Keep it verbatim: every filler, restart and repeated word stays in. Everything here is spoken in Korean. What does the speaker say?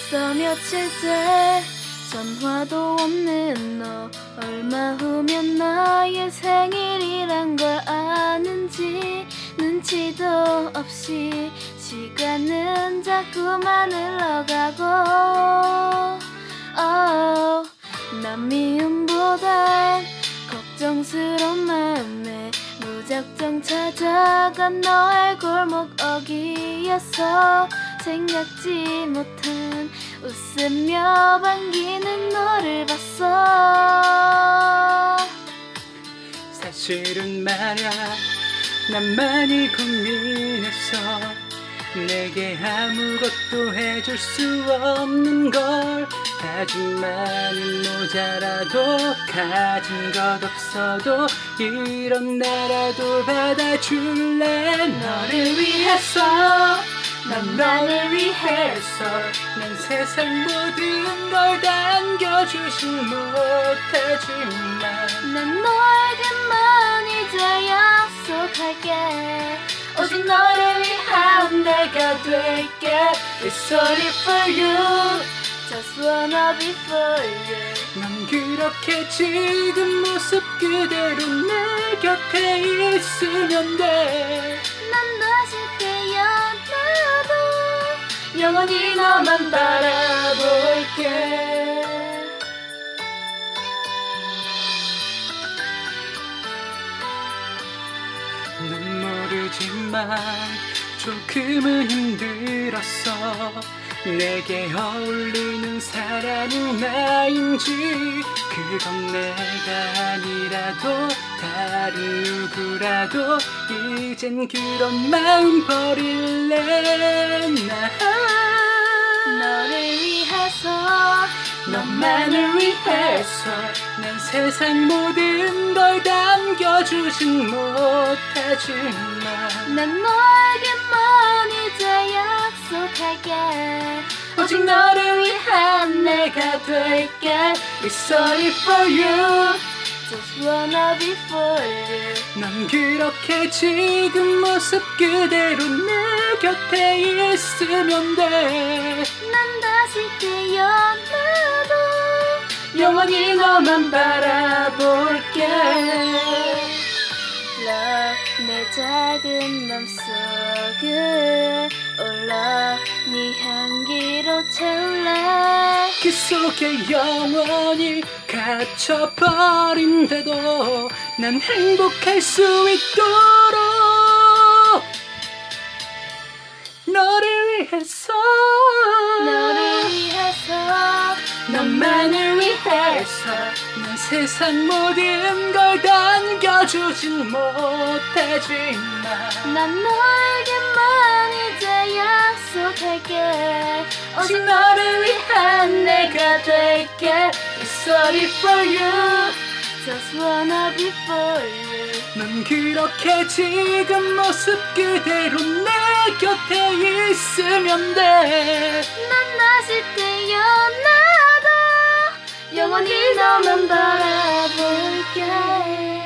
벌써 며칠째 전화도 없는 너, 얼마 후면 나의 생일이란 걸 아는지 눈치도 없이 시간은 자꾸만 흘러가고 oh, 난 미움보단 걱정스러운 맘에 무작정 찾아간 너의 골목 어귀에서 생각지 못한 웃으며 반기는 너를 봤어. 사실은 말야 난 많이 고민했어. 내게 아무것도 해줄 수 없는 걸. 아줌마는 모자라도 가진 것 없어도 이런 나라도 받아줄래. 너를 위해서 난 너를 위해서 난 세상 모든 걸 당겨주진 못하지만 난 너에게만 이제 약속할게. 오직 너를 위한 내가 될게. It's only for you, just wanna be for you. 난 그렇게 지금 모습 그대로 내 곁에 있으면 돼. 난 다시 깨어나도 영원히 너만 바라볼게. 난 모르지만 조금은 힘들었어. 내게 어울리는 사람은 나인지 그건 내가 아니라도 다른 누구라도 이젠 그런 마음 버릴래. 나 너를 위해서 너만을 위해서 난 세상 모든 걸 남겨주진 못하지만 난 너에게만 이제 약속할게. 오직 너를 위한 내가 될게. It's only for you, just wanna be for you. 난 그렇게 지금 모습 그대로 내 곁에 있으면 돼. 난 다시 깨어나도 영원히 너만 바라볼게. Love, 내 작은 맘속을 올라 네 향기로 채울래. 그 속에 영원히 갇혀버린데도 난 행복할 수 있도록 너를 위해서 너를 위해서 너만을 위해서 난 세상 모든 걸 당겨주진 못하지만 난 너에게만 이제 약속할게. 오직 너를 위한 내가 될게. It's only for you, just wanna be for you. 넌 그렇게 지금 모습 그대로 내 곁에 있으면 돼. 난 다시 깨어나도 영원히 너만 바라볼게.